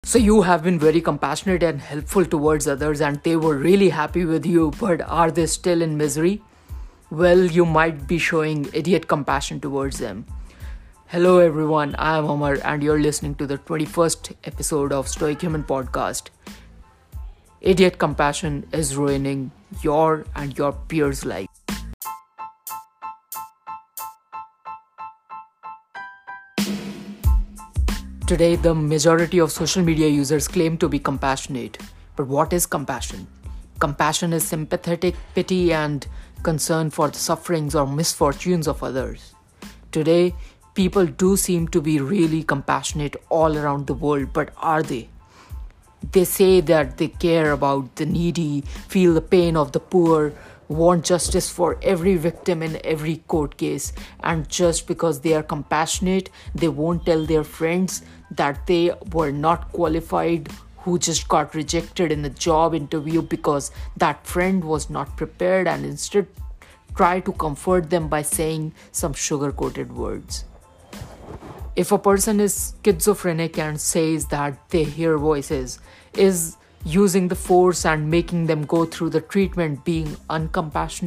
So you have been very compassionate and helpful towards others and they were really happy with you, but are they still in misery? Well, you might be showing idiot compassion towards them. Hello everyone, I am Amar and you're listening to the 21st episode of Stoic Human Podcast. Idiot compassion is ruining your and your peers' life. Today, the majority of social media users claim to be compassionate. But what is compassion? Compassion is sympathetic pity and concern for the sufferings or misfortunes of others. Today, people do seem to be really compassionate all around the world, but are they? They say that they care about the needy, feel the pain of the poor, want justice for every victim in every court case, and just because they are compassionate, they won't tell their friends that they were not qualified, who just got rejected in a job interview because that friend was not prepared, and instead try to comfort them by saying some sugar-coated words. If a person is schizophrenic and says that they hear voices, is using the force and making them go through the treatment being uncompassionate?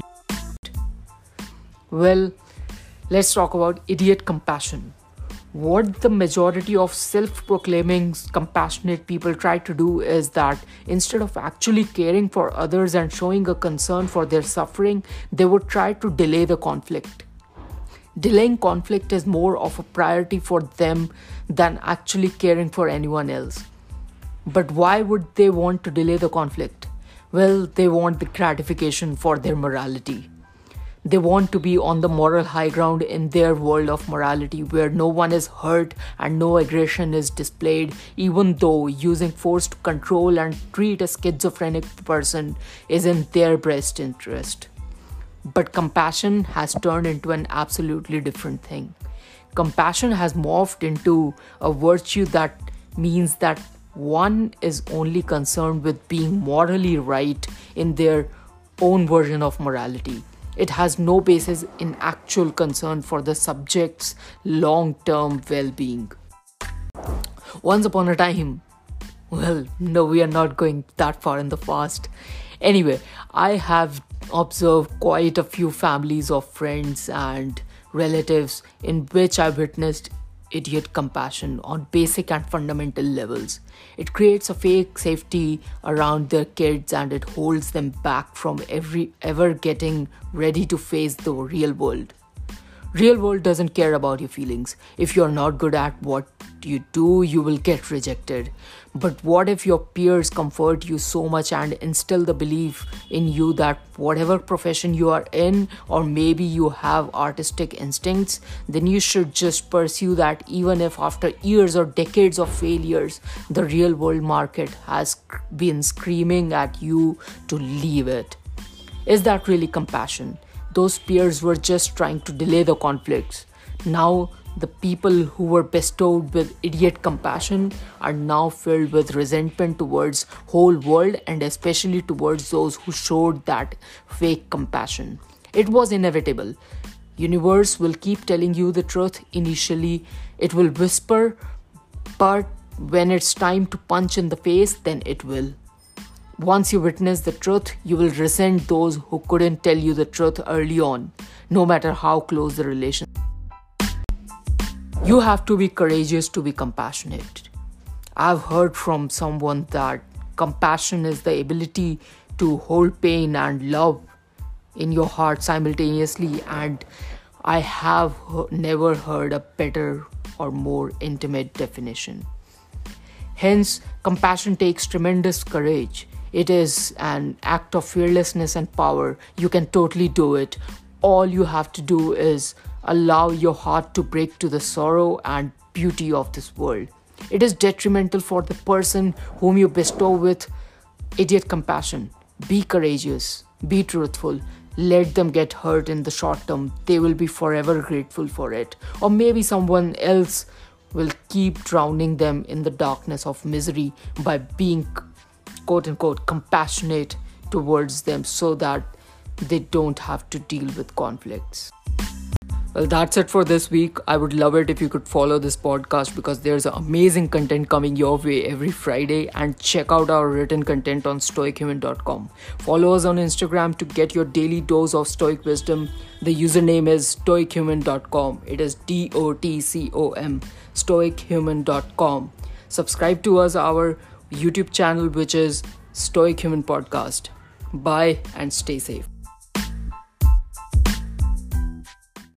Well, let's talk about idiot compassion. What the majority of self-proclaiming compassionate people try to do is that instead of actually caring for others and showing a concern for their suffering, they would try to delay the conflict. Delaying conflict is more of a priority for them than actually caring for anyone else. But why would they want to delay the conflict? Well, they want the gratification for their morality. They want to be on the moral high ground in their world of morality where no one is hurt and no aggression is displayed, even though using force to control and treat a schizophrenic person is in their best interest. But compassion has turned into an absolutely different thing. Compassion has morphed into a virtue that means that one is only concerned with being morally right in their own version of morality. It has no basis in actual concern for the subject's long-term well-being. Once upon a time, well, no, we are not going that far in the past. Anyway, I have observed quite a few families of friends and relatives in which I witnessed idiot compassion on basic and fundamental levels. It creates a fake safety around their kids and it holds them back from ever getting ready to face the real world. Real world doesn't care about your feelings. If you're not good at what you do, you will get rejected. But what if your peers comfort you so much and instill the belief in you that whatever profession you are in, or maybe you have artistic instincts, then you should just pursue that even if after years or decades of failures, the real world market has been screaming at you to leave it. Is that really compassion? Those peers were just trying to delay the conflicts. Now, the people who were bestowed with idiot compassion are now filled with resentment towards whole world and especially towards those who showed that fake compassion. It was inevitable. Universe will keep telling you the truth initially. It will whisper, but when it's time to punch in the face, then it will. Once you witness the truth, you will resent those who couldn't tell you the truth early on, no matter how close the relation. You have to be courageous to be compassionate. I've heard from someone that compassion is the ability to hold pain and love in your heart simultaneously, and I have never heard a better or more intimate definition. Hence, compassion takes tremendous courage. It is an act of fearlessness and power. You can totally do it. All you have to do is allow your heart to break to the sorrow and beauty of this world. It is detrimental for the person whom you bestow with idiot compassion. Be courageous. Be truthful. Let them get hurt in the short term. They will be forever grateful for it. Or maybe someone else will keep drowning them in the darkness of misery by being quote-unquote compassionate towards them so that they don't have to deal with conflicts. Well, that's it for this week. I would love it if you could follow this podcast because there's amazing content coming your way every Friday, and check out our written content on stoichuman.com. Follow us on Instagram to get your daily dose of stoic wisdom. The username is stoichuman.com. It is DOTCOM, stoichuman.com. Subscribe to us, our YouTube channel, which is Stoic Human Podcast. Bye and stay safe.